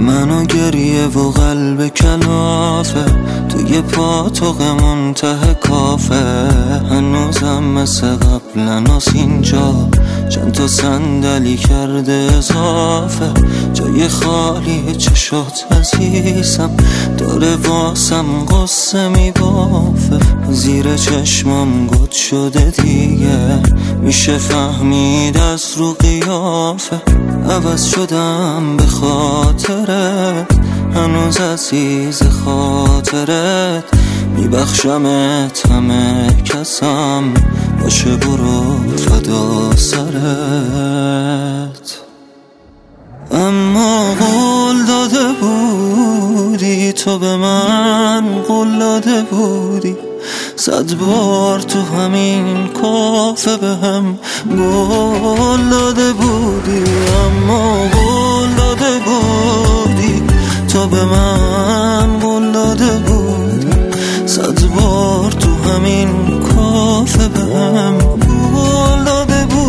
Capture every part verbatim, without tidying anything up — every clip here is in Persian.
منو گریه و قلب کلافه، توی پاتوق منتهی کافه. هنوزم مثل قبلناس اینجا، چند تا صندلی کرده اضافه. جای خالی چشات عزیزم، داره واسم قصه میبافه. زیر چشمام گد شده دیگه، میشه فهمید از رو قیافه. عوض شدم به خاطرت، هنوز عزیز خاطرت. میبخشمت همه کسم، باشه برو فدا سرت. اما قول داده بودی تو به من، قول داده بودی صد بار تو همین کافه به هم قول داده بودی. اما قول داده بودی تو به من، قول داده بودی صد بار تو همین کافه به هم قول داده بودی.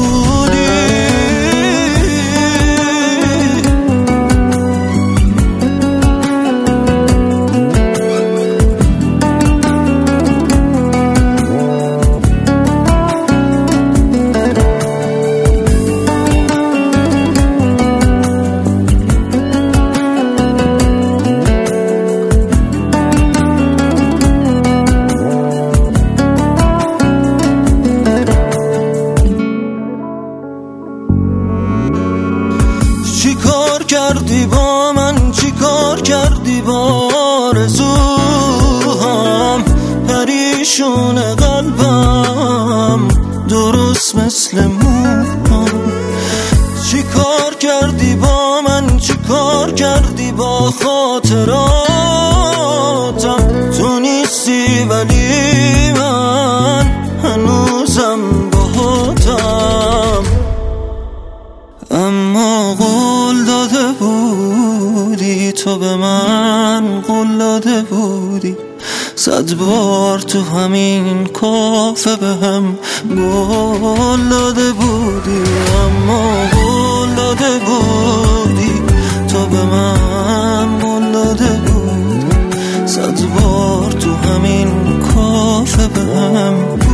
چی کار کردی با من، چی کار کردی با آرزوام؟ پریشون قلبم درست مثل موام. چی کار کردی با من، چی کار کردی با خاطراتم؟ تو نیستی ولی من هنوزم باهاتم. اما قول داده بودی تو به من، قول داده بودی صد بار تو همین کافه به هم قول داده بودی. اما قول داده بودی تو به من، قول داده بودی صد بار تو همین کافه به هم